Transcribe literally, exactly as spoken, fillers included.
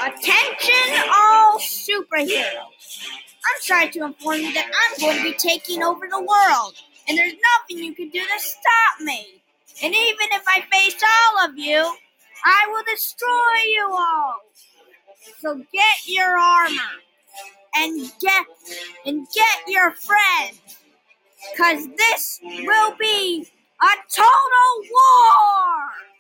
Attention all superheroes. I'm sorry to inform you that I'm going to be taking over the world, and there's nothing you can do to stop me. And even if I face all of you, I will destroy you all. So get your armor and get and get your friends, cause this will be a total war!